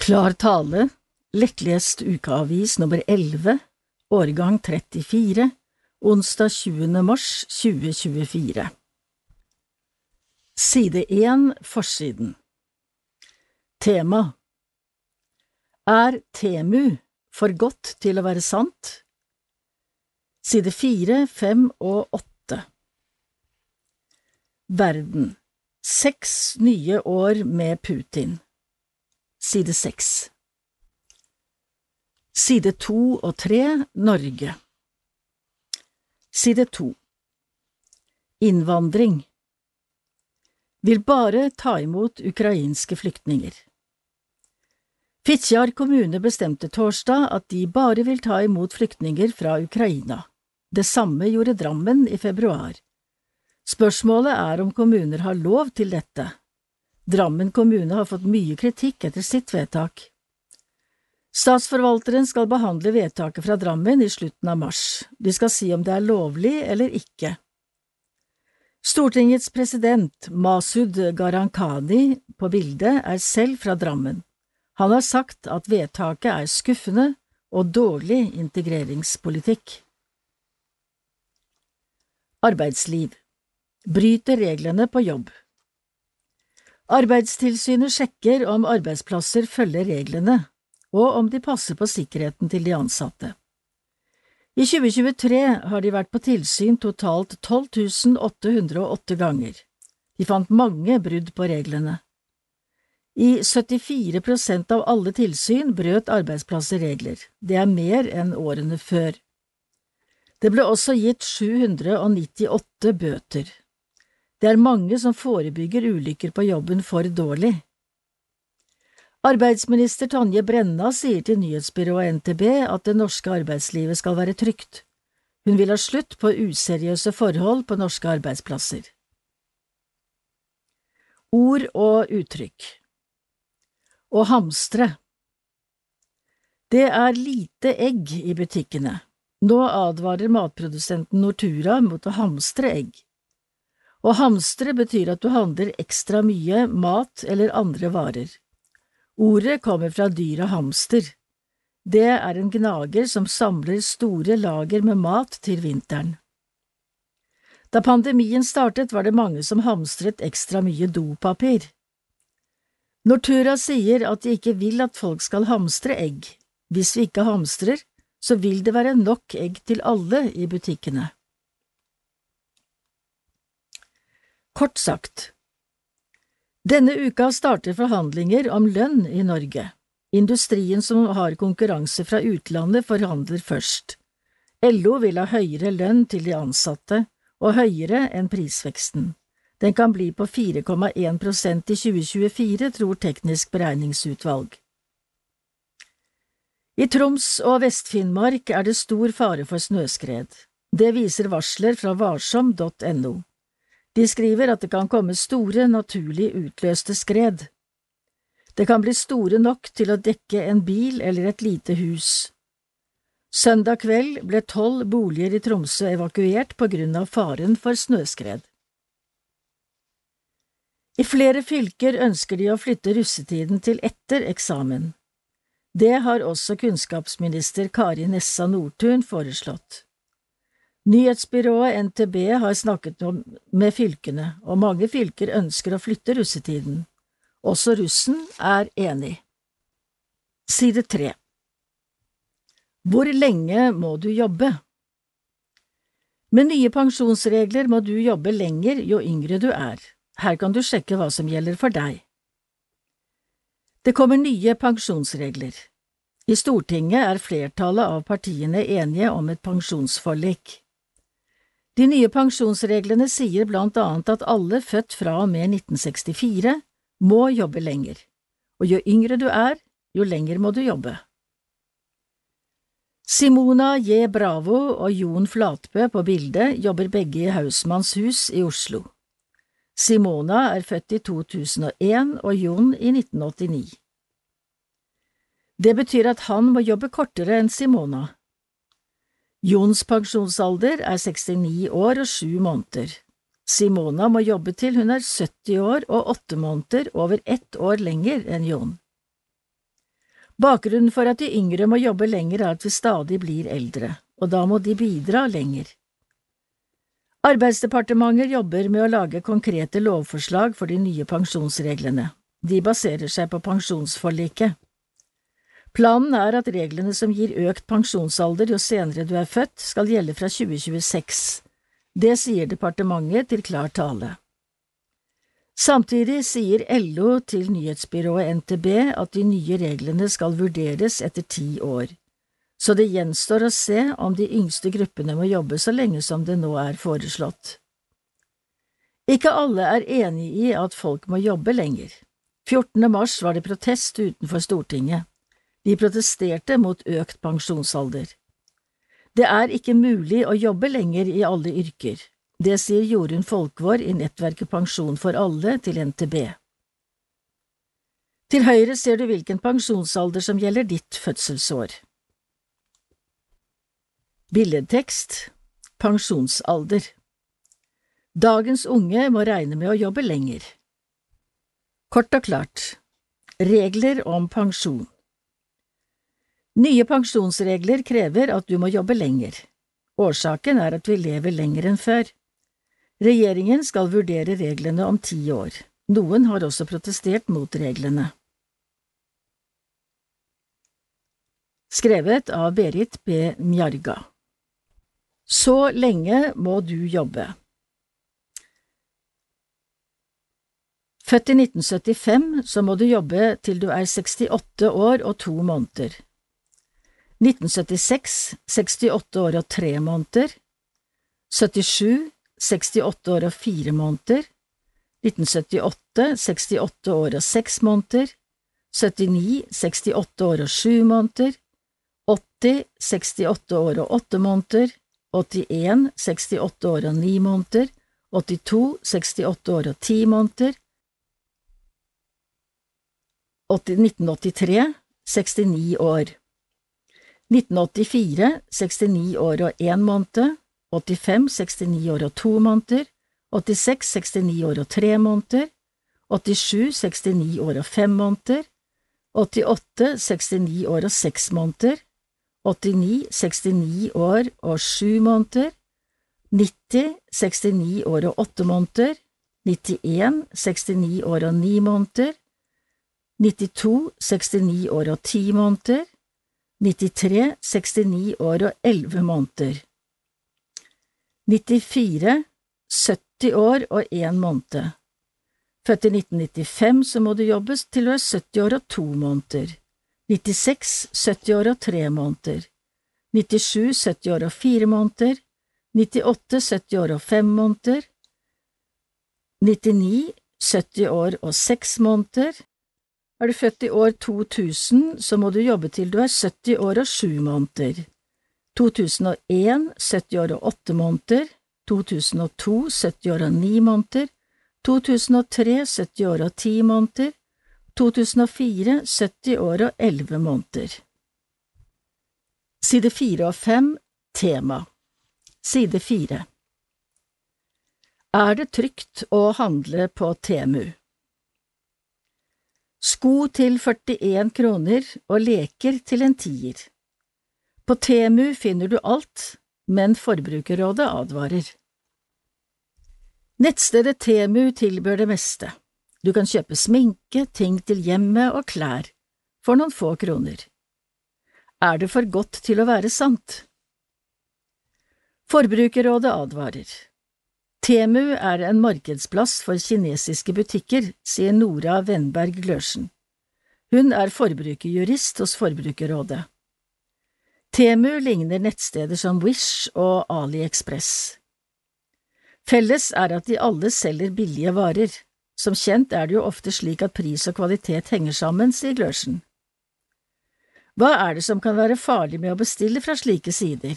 Klar tale, lettlest ukeavis nummer 11, årgang 34, onsdag 20. mars 2024. Side 1, forsiden. Tema: Er Temu for godt til å være sant? Side 4, 5 og 8. Verden. 6 nye år med Putin. Side 6. Side 2 og 3, Norge. Side 2. Innvandring. Vil bare ta imot ukrainske flyktninger. Fitjar kommune bestemte torsdag at de bare vil ta imot flyktninger fra Ukraina. Det samme gjorde Drammen i februar. Spørsmålet er om kommuner har lov til dette. Drammen kommune har fått mye kritikk etter sitt vedtak. Statsforvalteren skal behandle vedtaket fra Drammen i slutten av mars. De skal si om det er lovlig eller ikke. Stortingets president, Masud Gharahkhani, på bildet er selv fra Drammen. Han har sagt at vedtaket er skuffende og dårlig integreringspolitikk. Arbeidsliv. Bryter reglene på jobb. Arbeidstilsynet sjekker om arbeidsplasser følger reglene, og om de passer på sikkerheten til de ansatte. I 2023 har de vært på tilsyn totalt 12.808 ganger. De fant mange brudd på reglene. I 74% av alle tilsyn brøt arbeidsplasser regler. Det er mer enn årene før. Det ble også gitt 798 bøter. Det er mange som forebygger ulykker på jobben for dårlig. Arbeidsminister Tonje Brenna sier til nyhetsbyrået NTB at det norske arbeidslivet skal være trygt. Hun vil ha slutt på useriøse forhold på norske arbeidsplasser. Ord og uttrykk. Å hamstre. Det er lite egg i butikkene. Nå advarer matprodusenten Nortura mot å hamstre egg. Å hamstre betyr at du handler ekstra mye mat eller andre varer. Ordet kommer fra dyret hamster. Det er en gnager som samler store lager med mat til vinteren. Da pandemien startet var det mange som hamstret ekstra mye dopapir. Nortura sier at de ikke vil at folk skal hamstre egg. Hvis vi ikke hamstrer, så vil det være nok egg til alle i butikkene. Kort sagt. Denne uka starter forhandlinger om lønn i Norge. Industrien som har konkurranse fra utlandet forhandler først. LO vil ha høyere lønn til de ansatte, og høyere enn prisveksten. Den kan bli på 4,1% i 2024, tror Teknisk beregningsutvalg. I Troms og Vest-Finnmark er det stor fare for snøskred. Det viser varsler fra varsom.no. De skriver at det kan komme store, naturlig utløste skred. Det kan bli store nok til å dekke en bil eller et lite hus. Søndag kveld ble 12 boliger i Tromsø evakuert på grunn av faren for snøskred. I flere fylker ønsker de å flytte russetiden til etter eksamen. Det har også kunnskapsminister Kari Nessa Nordtun foreslått. Nyhetsbyrået NTB har snakket med fylkene, og mange fylker ønsker å flytte russetiden. Også russen er enig. Side 3. Hvor lenge må du jobbe? Med nye pensjonsregler må du jobbe lenger jo yngre du er. Her kan du sjekke hva som gjelder for deg. Det kommer nye pensjonsregler. I Stortinget er flertallet av partiene enige om et pensjonsforlik. De nye pensjonsreglene sier blant annet at alle født fra og med 1964 må jobbe lenger, og jo yngre du er, jo lenger må du jobbe. Simona J. Bravo og Jon Flatbø på bildet jobber begge i Hausmanns hus i Oslo. Simona er født i 2001 og Jon i 1989. Det betyr at han må jobbe kortere enn Simona. Jons pensjonsalder er 69 år og 7 måneder. Simona må jobbe til hun er 70 år og 8 måneder, over 1 år lenger enn Jon. Bakgrunnen for at de yngre må jobbe lenger er at vi stadig blir eldre, og da må de bidra lenger. Arbeidsdepartementet jobber med å lage konkrete lovforslag for de nye pensjonsreglene. De baserer seg på pensjonsforliket. Planen er at reglene som gir økt pensjonsalder jo senere du er født, skal gjelde fra 2026. Det sier departementet til klar tale. Samtidig sier LO til nyhetsbyrået NTB at de nye reglene skal vurderes etter 10 år, så det gjenstår å se om de yngste gruppene må jobbe så lenge som det nå er foreslått. Ikke alle er enig i at folk må jobbe lenger. 14. mars var det protest utenfor Stortinget. De protesterte mot økt pensjonsalder. Det er ikke mulig å jobbe lenger i alle yrker. Det sier Jorunn Folkvår i nettverket Pensjon for alle til NTB. Til høyre ser du hvilken pensjonsalder som gjelder ditt fødselsår. Billedtekst. Pensjonsalder. Dagens unge må regne med å jobbe lenger. Kort og klart. Regler om pensjon. Nye pensjonsregler krever at du må jobbe lenger. Årsaken er at vi lever lenger enn før. Regjeringen skal vurdere reglene om 10 år. Noen har også protestert mot reglene. Skrevet av Berit B. Mjarga. Så lenge må du jobbe. Født i 1975, så må du jobbe til du er 68 år og 2 måneder. 1976, 68 år og 3 måneder. 77, 68 år og 4 måneder. 1978, 68 år og 6 måneder. 79, 68 år og 7 måneder. 80, 68 år og 8 måneder. 81, 68 år og 9 måneder. 82, 68 år og 10 måneder. 1983, 69 år. 1984, 69 år og 1 måned. 85, 69 år og 2 måneder. 86, 69 år og 3 måneder. 87, 69 år og 5 måneder. 88, 69 år og 6 måneder. 89, 69 år og 7 måneder. 90, 69 år og 8 måneder. 91, 69 år og 9 måneder. 92, 69 år og 10 måneder. 93, 69 år og 11 måneder. 94, 70 år og 1 måned. Født i 1995 så må du jobbe til du er 70 år og 2 måneder. 96, 70 år og 3 måneder. 97, 70 år og 4 måneder. 98, 70 år og 5 måneder. 99, 70 år og 6 måneder. Er du født i år 2000, så må du jobbe til du er 70 år og 7 måneder. 2001, 70 år og 8 måneder. 2002, 70 år og 9 måneder. 2003, 70 år og 10 måneder. 2004, 70 år og 11 måneder. Side 4 og 5, tema. Side 4. Er det trygt å handle på Temu? Sko til 41 kroner og leker til en 10. På Temu finner du alt, men Forbrukerrådet advarer. Nettstedet Temu tilbyr det meste. Du kan kjøpe sminke, ting til hjemmet og klær, for noen få kroner. Er det for godt til å være sant? Forbrukerrådet advarer. Temu er en markedsplass for kinesiske butikker, sier Nora Wenberg Glørsen. Hun er forbrukerjurist hos Forbrukerrådet. Temu ligner nettsteder som Wish og AliExpress. Felles er at de alle selger billige varer. Som kjent er det jo ofte slik at pris og kvalitet henger sammen, sier Glørsen. Hva er det som kan være farlig med å bestille fra slike sider?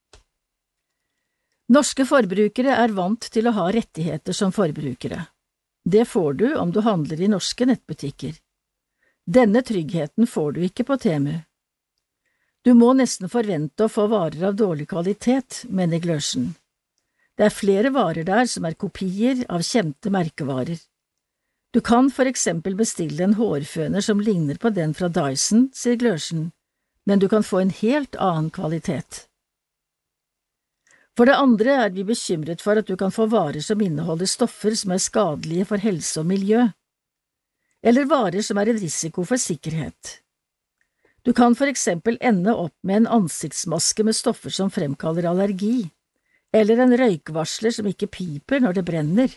Norske forbrukere er vant til å ha rettigheter som forbrukere. Det får du om du handler i norske nettbutikker. Denne tryggheten får du ikke på Temu. Du må nesten forvente å få varer av dårlig kvalitet, mener Glørsen. Det er flere varer der som er kopier av kjente merkevarer. Du kan for eksempel bestille en hårføner som ligner på den fra Dyson, sier Glørsen, men du kan få en helt annen kvalitet. For det andre er vi bekymret for at du kan få varer som inneholder stoffer som er skadelige for helse og miljø, eller varer som er en risiko for sikkerhet. Du kan for eksempel ende opp med en ansiktsmaske med stoffer som fremkaller allergi, eller en røykvarsler som ikke piper når det brenner.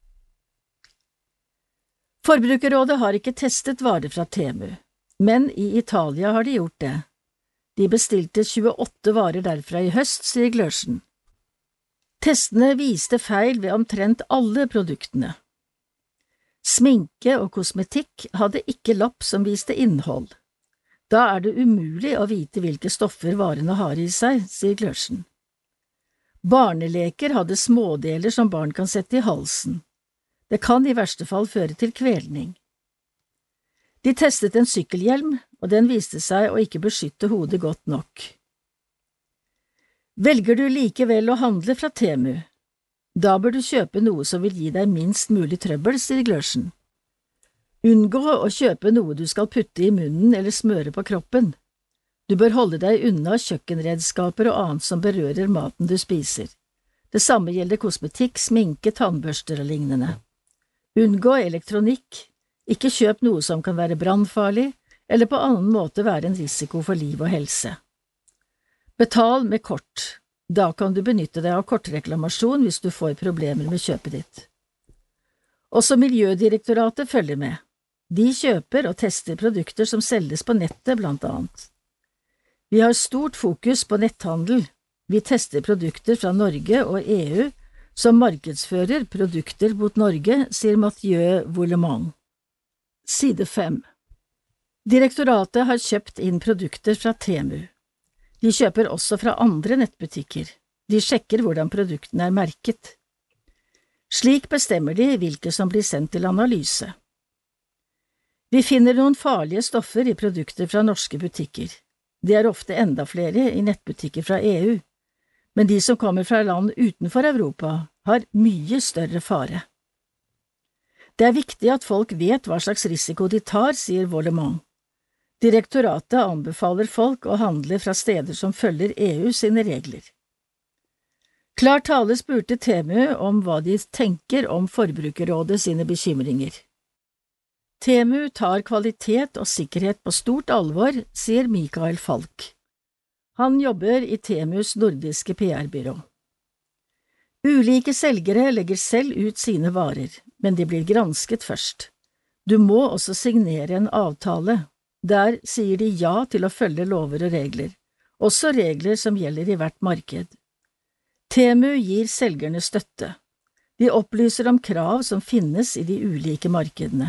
Forbrukerrådet har ikke testet varer fra Temu, men i Italia har de gjort det. De bestilte 28 varer derfra i høst, sier Glørsen. Testene viste feil ved omtrent alle produktene. Sminke og kosmetikk hadde ikke lapp som viste innhold. Da er det umulig å vite hvilke stoffer varene har i seg, sier Glørsen. Barneleker hadde smådeler som barn kan sette i halsen. Det kan i verste fall føre til kvelning. De testet en sykkelhjelm, og den viste seg å ikke beskytte hodet godt nok. Velger du likevel å handle fra Temu? Da bør du kjøpe noe som vil gi deg minst mulig trøbbel, sier Glørsen. Unngå å kjøpe noe du skal putte i munnen eller smøre på kroppen. Du bør holde deg unna kjøkkenredskaper og annet som berører maten du spiser. Det samme gjelder kosmetikk, sminke, tannbørster og lignende. Unngå elektronikk, ikke kjøp noe som kan være brannfarlig, eller på annen måte være en risiko for liv og helse. Betal med kort, da kan du benytte deg av kortreklamasjon hvis du får problemer med kjøpet ditt. Også Miljødirektoratet følger med. De kjøper og tester produkter som selges på nettet blant annet. Vi har stort fokus på netthandel. Vi tester produkter fra Norge og EU, som markedsfører produkter mot Norge, sier Mathieu Voulemont. Side 5. Direktoratet har kjøpt inn produkter fra Temu. De kjøper også fra andre nettbutikker. De sjekker hvordan produktene er merket. Slik bestemmer de hvilke som blir sendt til analyse. Vi finner noen farlige stoffer i produkter fra norske butikker. Det er ofte enda flere i nettbutikker fra EU. Men de som kommer fra land utenfor Europa, har mye større fare. Det er viktig at folk vet hva slags risiko de tar, sier Voulemont. Direktoratet anbefaler folk å handle fra steder som følger EU sine regler. Klar tale spurte Temu om hva de tenker om Forbrukerrådet sine bekymringer. Temu tar kvalitet og sikkerhet på stort alvor, sier Mikael Falk. Han jobber i Temus nordiske PR-byrå. Ulike selgere legger selv ut sine varer, men de blir gransket først. Du må også signere en avtale. Der sier de ja til å følge lover og regler, også regler som gjelder i hvert marked. Temu gir selgerne støtte. De opplyser om krav som finnes i de ulike markedene.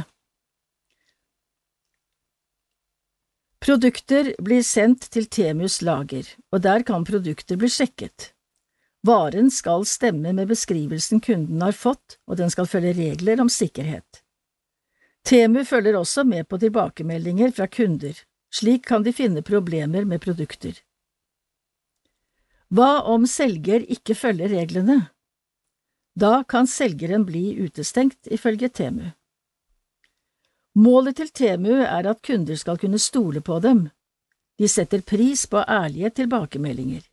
Produkter blir sendt til Temus lager, og der kan produkter bli sjekket. Varen skal stemme med beskrivelsen kunden har fått, og den skal følge regler om sikkerhet. Temu følger også med på tilbakemeldinger fra kunder, slik kan de finne problemer med produkter. Hva om selger ikke følger reglene? Da kan selgeren bli utestengt, ifølge Temu. Målet til Temu er at kunder skal kunne stole på dem. De setter pris på ærlige tilbakemeldinger.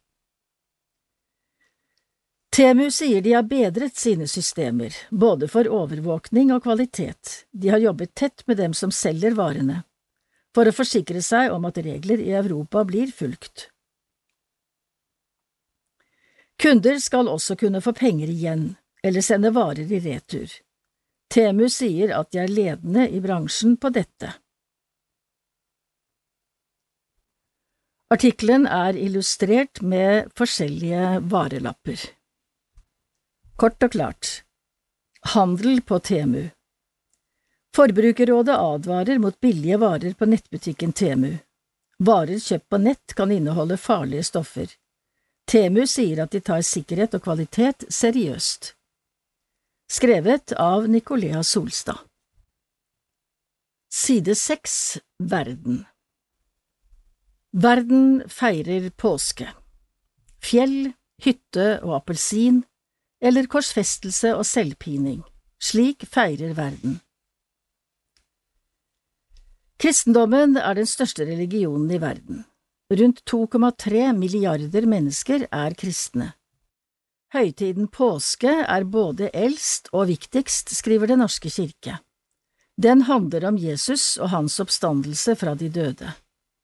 Temu sier de har bedret sine systemer, både for overvåkning og kvalitet. De har jobbet tett med dem som selger varene, for å forsikre seg om at regler i Europa blir fulgt. Kunder skal også kunne få penger igjen, eller sende varer i retur. Temu sier at de er ledende i bransjen på dette. Artikkelen er illustrert med forskjellige varelapper. Kort og klart. Handel på Temu. Forbrukerrådet advarer mot billige varer på nettbutikken Temu. Varer kjøpt på nett kan inneholde farlige stoffer. Temu sier at de tar sikkerhet og kvalitet seriøst. Skrevet av Nicolea Solstad. Side 6. Verden. Verden feirer påske. Fjell, hytte og appelsin, eller korsfestelse og selvpining. Slik feirer verden. Kristendommen er den største religionen i verden. Rundt 2,3 milliarder mennesker er kristne. Høytiden påske er både eldst og viktigst, skriver Den norske kirke. Den handler om Jesus og hans oppstandelse fra de døde.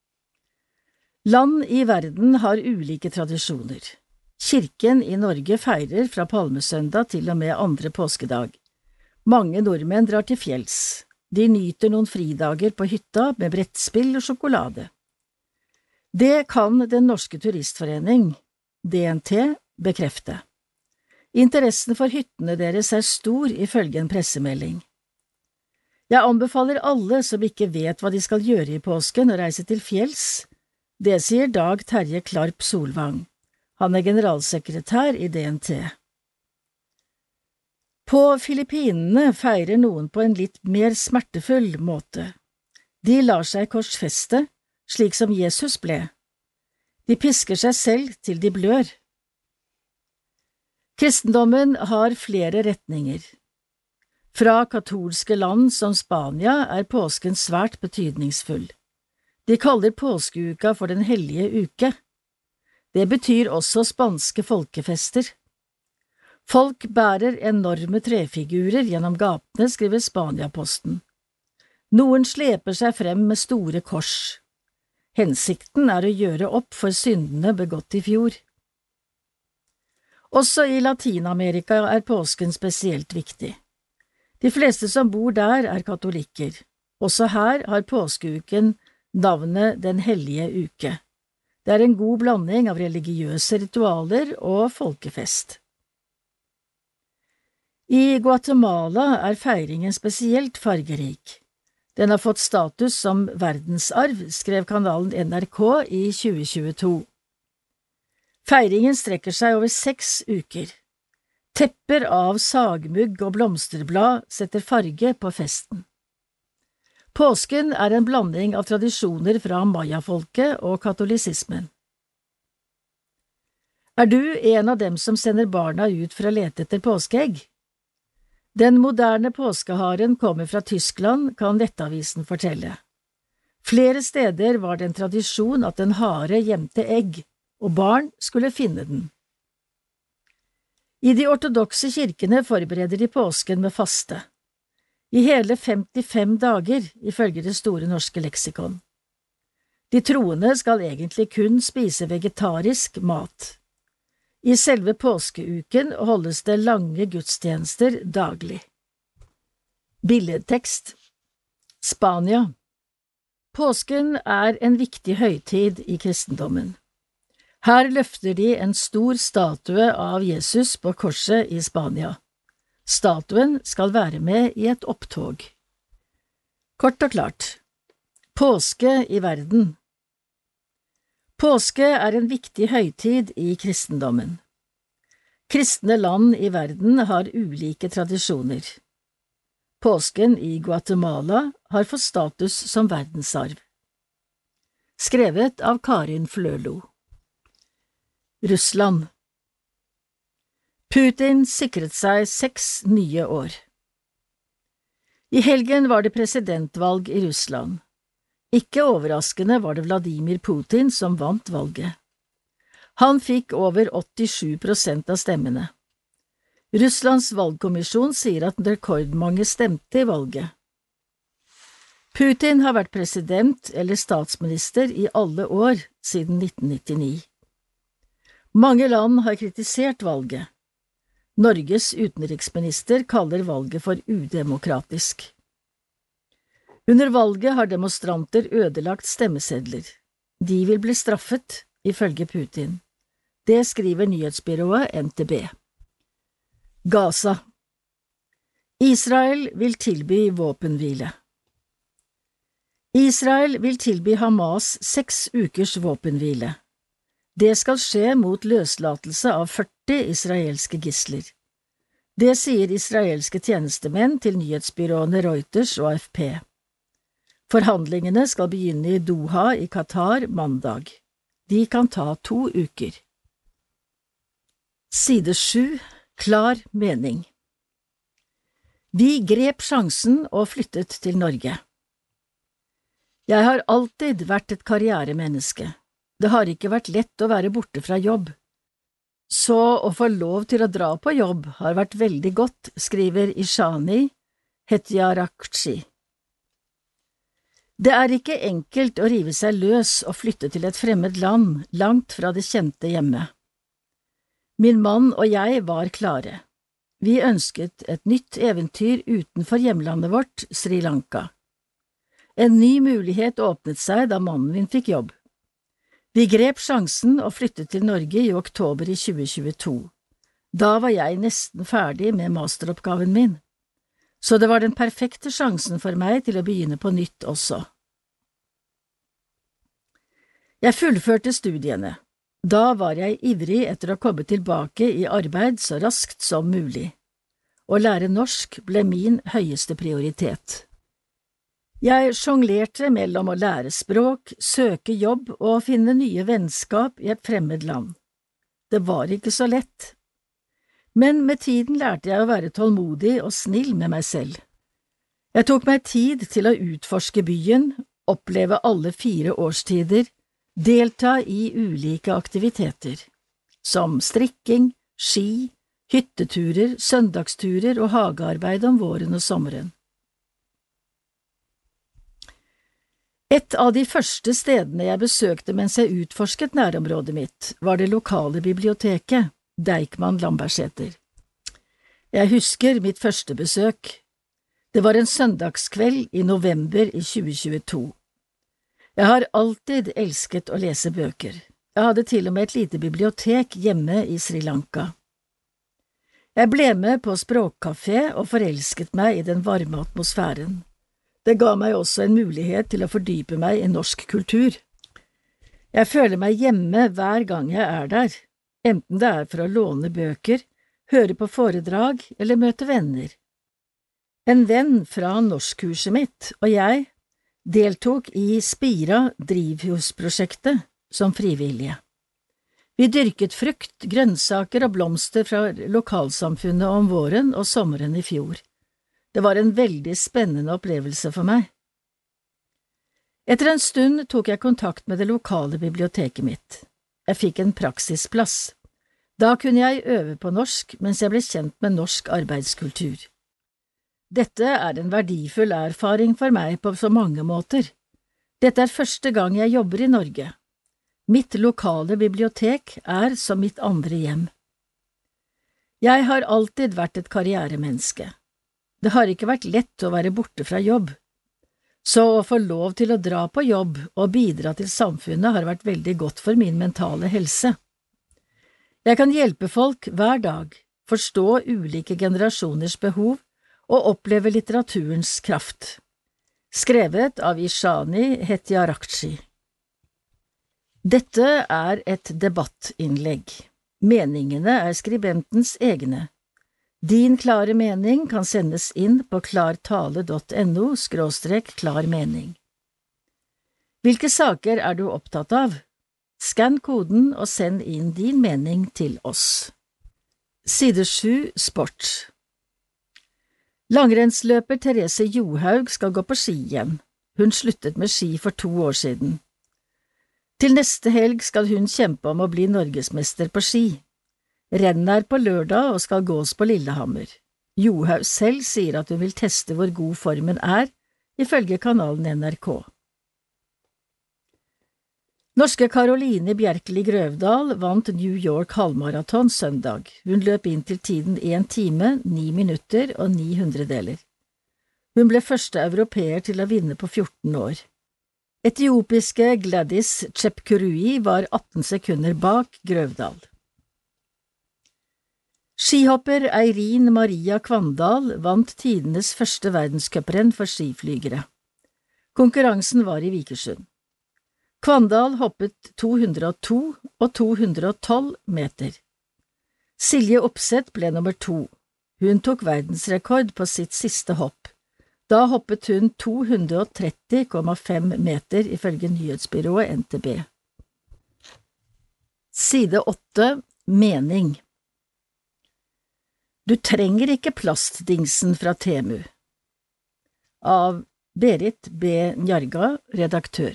Land i verden har ulike tradisjoner. Kirken i Norge feirer fra palmesøndag til og med andre påskedag. Mange nordmenn drar til fjells. De nyter noen fridager på hytta med brettspill og sjokolade. Det kan Den norske turistforening, DNT, bekrefte. Interessen for hyttene deres er stor, ifølge en pressemelding. Jeg anbefaler alle som ikke vet hva de skal gjøre i påsken, å reise til fjells. Det sier Dag Terje Klarp Solvang. Han er generalsekretær i DNT. På Filippinene feirer noen på en litt mer smertefull måte. De lar seg korsfeste, slik som Jesus ble. De pisker seg selv til de blør. Kristendommen har flere retninger. Fra katolske land som Spania er påsken svært betydningsfull. De kaller påskeuka for den hellige uke. Det betyr også spanske folkefester. Folk bærer enorme trefigurer gjennom gatene, skriver Spania-posten. Noen sleper seg frem med store kors. Hensikten er å gjøre opp for syndene begått i fjor. Også i Latin-Amerika er påsken spesielt viktig. De fleste som bor der er katolikker. Også her har påskeuken navnet Den hellige uke. Det er en god blanding av religiøse ritualer og folkefest. I Guatemala er feiringen spesielt fargerik. Den har fått status som verdensarv, skrev kanalen NRK i 2022. Feiringen strekker seg over 6 uker. Tepper av sagmugg og blomsterblad setter farge på festen. Påsken er en blanding av tradisjoner fra mayafolket og katolisismen. Er du en av dem som sender barna ut for å lete etter påskeegg? Den moderne påskeharen kommer fra Tyskland, kan Nettavisen fortelle. Flere steder var det en tradisjon at en hare gjemte egg, og barn skulle finne den. I de ortodokse kirkene forbereder de påsken med faste. I hele 55 dager, ifølge Det store norske leksikon. De troende skal egentlig kun spise vegetarisk mat. I selve påskeuken holdes det lange gudstjenester daglig. Billedtekst. Spania. Påsken er en viktig høytid i kristendommen. Her løfter de en stor statue av Jesus på korset i Spania. Statuen skal være med i et opptog. Kort og klart. Påske i verden. Påske er en viktig høytid i kristendommen. Kristne land i verden har ulike tradisjoner. Påsken i Guatemala har fått status som verdensarv. Skrevet av Karin Flølo. Russland. Putin sikret seg 6 nye år. I helgen var det presidentvalg i Russland. Ikke overraskende var det Vladimir Putin som vant valget. Han fikk over 87% av stemmene. Russlands valgkommisjon sier at rekordmange stemte i valget. Putin har vært president eller statsminister i alle år siden 1999. Mange land har kritisert valget. Norges utenriksminister kaller valget for udemokratisk. Under valget har demonstranter ødelagt stemmesedler. De vil bli straffet, ifølge Putin. Det skriver nyhetsbyrået NTB. Gaza. Israel vil tilby våpenhvile. Israel vil tilby Hamas 6 ukers våpenhvile. Det skal skje mot løslatelse av 40 israelske gisler. Det sier israelske tjenestemenn til nyhetsbyråene Reuters og AFP. Forhandlingene skal begynne i Doha i Qatar mandag. De kan ta 2 uker. Side 7. Klar mening. Vi grep sjansen og flyttet til Norge. Jeg har alltid vært et karrieremenneske. Det har ikke vært lett å være borte fra jobb. Så å få lov til å dra på jobb har vært veldig godt, skriver Ishani Hetyarakci. Det er ikke enkelt å rive seg løs og flytte til et fremmed land, langt fra det kjente hjemme. Min mann og jeg var klare. Vi ønsket et nytt eventyr utenfor hjemlandet vårt, Sri Lanka. En ny mulighet åpnet seg da mannen min fikk jobb. Vi grep sjansen og flyttet til Norge i oktober i 2022. Da var jeg nesten ferdig med masteroppgaven min, så det var den perfekte sjansen for meg til å begynne på nytt også. Jeg fullførte studiene. Da var jeg ivrig etter å komme tilbake i arbeid så raskt som mulig. Å lære norsk ble min høyeste prioritet. Jeg sjonglerte mellom å lære språk, søke jobb og finne nye vennskap i et fremmed land. Det var ikke så lett. Men med tiden lærte jeg å være tålmodig og snill med meg selv. Jeg tok meg tid til å utforske byen, oppleve alle 4 årstider, delta i ulike aktiviteter, som strikking, ski, hytteturer, søndagsturer og hagearbeid om våren og sommeren. Et av de første stedene jeg besøkte mens jeg utforsket nærområdet mitt, var det lokale biblioteket, Deichman Lambertseter. Jeg husker mitt første besøk. Det var en søndagskveld i november i 2022. Jeg har alltid elsket å lese bøker. Jeg hadde til og med et lite bibliotek hjemme i Sri Lanka. Jeg ble med på språkkafé og forelsket meg i den varme atmosfæren. Det ga meg også en mulighet til å fordype meg i norsk kultur. Jeg føler meg hjemme hver gang jeg er der, enten det er for å låne bøker, høre på foredrag eller møte venner. En venn fra norskkurset mitt og jeg deltok i Spira drivhusprosjektet som frivillige. Vi dyrket frukt, grønnsaker og blomster fra lokalsamfunnet om våren og sommeren i fjor. Det var en veldig spennende opplevelse for meg. Etter en stund tok jeg kontakt med det lokale biblioteket mitt. Jeg fikk en praksisplass. Da kunne jeg øve på norsk mens jeg ble kjent med norsk arbeidskultur. Dette er en verdifull erfaring for meg på så mange måter. Dette er første gang jeg jobber i Norge. Mitt lokale bibliotek er som mitt andre hjem. Jeg har alltid vært et karrieremenneske. Det har ikke vært lett å være borte fra jobb, så å få lov til å dra på jobb og bidra til samfunnet har vært veldig godt for min mentale helse. Jeg kan hjelpe folk hver dag, forstå ulike generasjoners behov og oppleve litteraturens kraft. Skrevet av Ishani Hetyarakci. Dette er et debattinnlegg. Meningene er skribentens egne. Din klare mening kan sendes inn på klartale.no/klarmening. Hvilke saker er du opptatt av? Skann koden og send inn din mening til oss. Side 7 Sport. Langrennsløper Therese Johaug skal gå på ski igjen. Hun sluttet med ski for 2 år siden. Til neste helg skal hun kjempe om å bli norgesmester på ski. Rennet er på lørdag og skal gås på Lillehammer. Johaug selv sier at hun vil teste hvor god formen er, ifølge kanalen NRK. Norske Caroline Bjerkeli Grøvdal vant New York halvmaraton søndag. Hun løp inn til tiden 1 time, 9 minutter og 9 hundredeler. Hun ble første europeer til å vinne på 14 år. Etiopiske Gladys Chepkurui var 18 sekunder bak Grøvdal. Skihopper Eirin Maria Kvandal vant tidenes første verdenscuprenn for skiflygere. Konkurransen var i Vikersund. Kvandal hoppet 202 og 212 meter. Silje Opseth ble nummer 2. Hun tok verdensrekord på sitt siste hopp. Da hoppet hun 230,5 meter ifølge nyhetsbyrået NTB. Side 8 Mening. Du trenger ikke plastdingsen fra Temu. Av Berit B. Njarga, redaktør.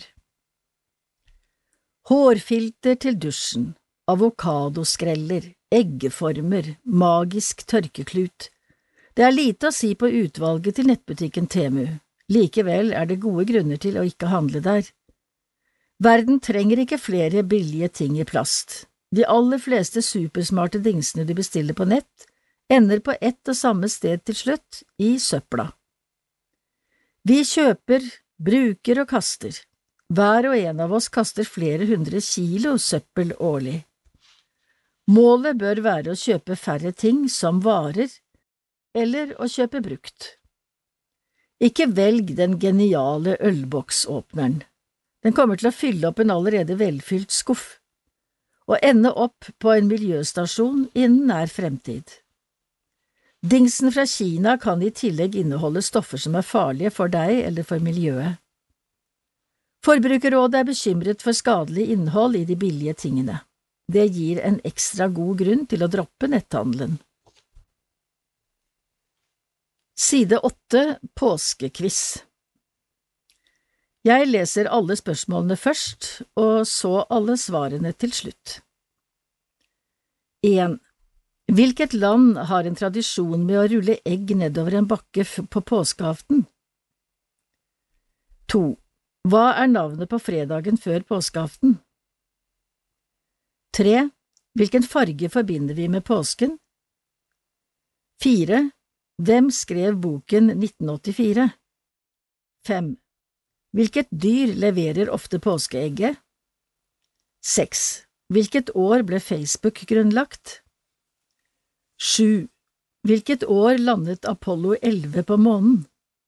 Hårfilter til dusjen, avokadoskreller, eggeformer, magisk tørkeklut. Det er lite å si på utvalget til nettbutikken Temu. Likevel er det gode grunner til å ikke handle der. Verden trenger ikke flere billige ting i plast. De aller fleste supersmarte dingsene du bestiller på nett, ender på ett og samme sted til slutt, i søpla. Vi kjøper, bruker og kaster. Hver og en av oss kaster flere 100 kilo søppel årlig. Målet bør være å kjøpe færre ting som varer, eller å kjøpe brukt. Ikke velg den geniale ølboksåpneren. Den kommer til å fylle opp en allerede velfylt skuff, og ende opp på en miljøstasjon innen nær fremtid. Dingsen fra Kina kan i tillegg inneholde stoffer som er farlige for deg eller for miljøet. Forbrukerrådet er bekymret for skadelig innhold i de billige tingene. Det gir en ekstra god grunn til å droppe netthandelen. Side 8, påskekviss. Jeg leser alle spørsmålene først, og så alle svarene til slutt. 1. Hvilket land har en tradisjon med å rulle egg nedover en bakke på påskeaften? 2. Hva er navnet på fredagen før påskeaften? 3. Hvilken farge forbinder vi med påsken? 4. Hvem skrev boken 1984? 5. Hvilket dyr leverer ofte påskeegget? 6. Hvilket år ble Facebook grunnlagt? 7. Hvilket år landet Apollo 11 på månen?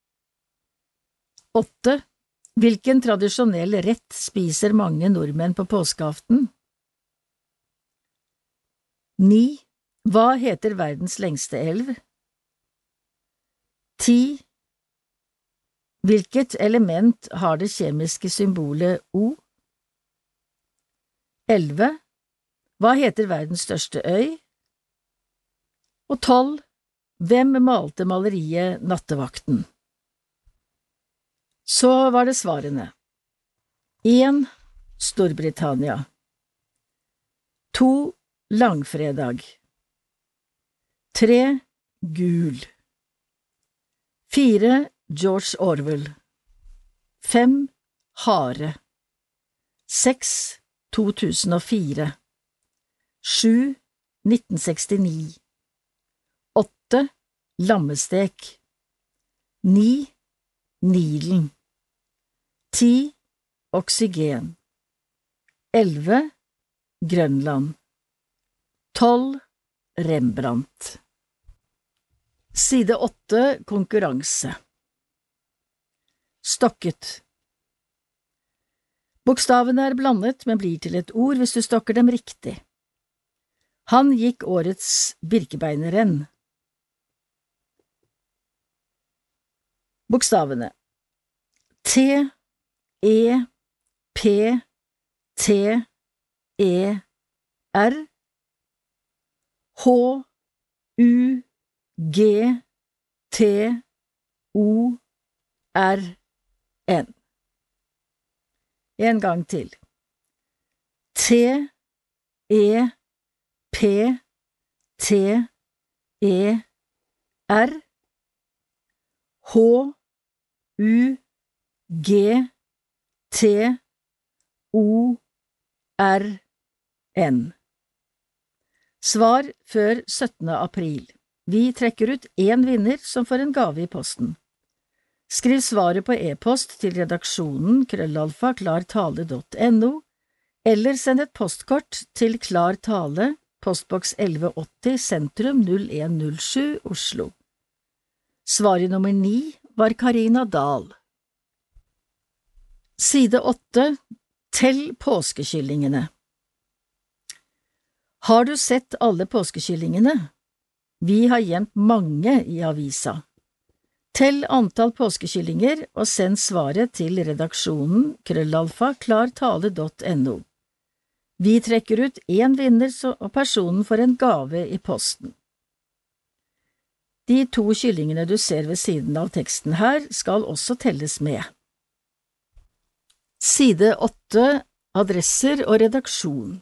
8. Hvilken tradisjonell rett spiser mange nordmenn på påskeaften? 9. Hva heter verdens lengste elv? 10. Hvilket element har det kjemiske symbolet O? 11. Hva heter verdens største øy? Og 12. Hvem malte maleriet Nattevakten? Så var det svarene. 1. Storbritannia. 2. Langfredag. 3. Gul. 4. George Orwell. 5. Hare. 6. 2004. 7. 1969. 8. Lammestek. 9. Nilen. 10. Oksygen. 11. Grønland. 12. Rembrandt. Side 8, konkurranse. Stokket. Bokstavene er blandet, men blir til et ord hvis du stokker dem riktig. Han gikk årets Birkebeinerrenn. Bokstavene T, E, P, T, E, R, H, U, G, T, O, R, N. En gang til. T, E, P, T, E, R, H, U, G, T, O, R, N. Svar før 17. april. Vi trekker ut én vinner som får en gave i posten. Skriv svaret på e-post til redaksjonen @klartale.no, eller send et postkort til Klar Tale, postboks 1180, sentrum 0107, Oslo. Svaret nummer 9 var Karina Dahl. Side 8. Tell påskekyllingene. Har du sett alle påskekyllingene? Vi har gjemt mange i avisa. Tell antall påskekyllinger og send svaret til redaksjonen @klartale.no. Vi trekker ut én vinner, og personen får en gave i posten. De 2 kyllingene du ser ved siden av teksten her, skal også telles med. Side 8. Adresser og redaksjon.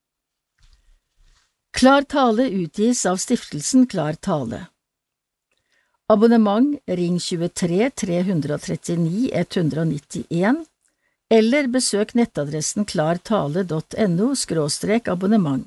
Klar Tale utgis av stiftelsen Klar Tale. Abonnement ring 23 339 191 eller besøk nettadressen klartale.no/abonnement.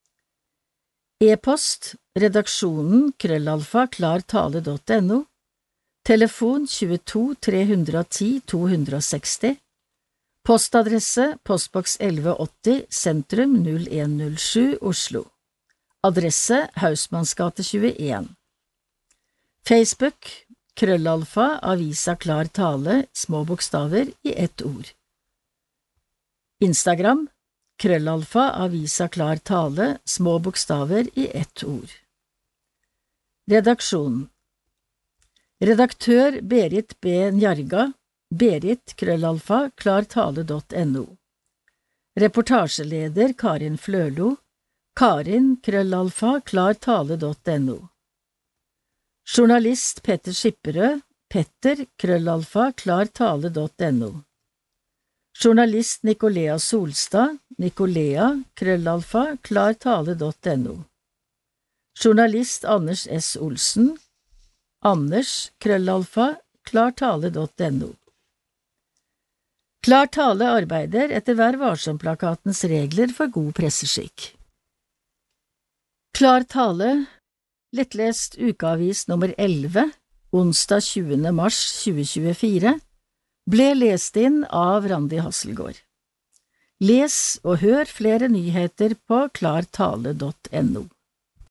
E-post redaksjonen @klartale.no, telefon 22 310 260, postadresse postboks 1180 sentrum 0107 Oslo, adresse Hausmannsgate 21. Facebook @avisa Klar Tale, små bokstaver i ett ord. Instagram @avisa Klar Tale, små bokstaver i ett ord. Redaksjon. Redaktør Berit B. Njarga, Berit @klartale.no. Reportasjeleder Karin Flørlo, Karin @klartale.no. Journalist Petter Skipperød, Petter @klartale.no. Journalist Nicolea Solstad, Nicolea @klartale.no. Journalist Anders S. Olsen, Anders @klartale.no. Klar Tale arbeider etter Vær varsom-plakatens regler for god presseskikk. Klar Tale, lettlest ukeavis nummer 11, onsdag 20. mars 2024, ble lest inn av Randi Hasselgaard. Les og hør flere nyheter på klartale.no.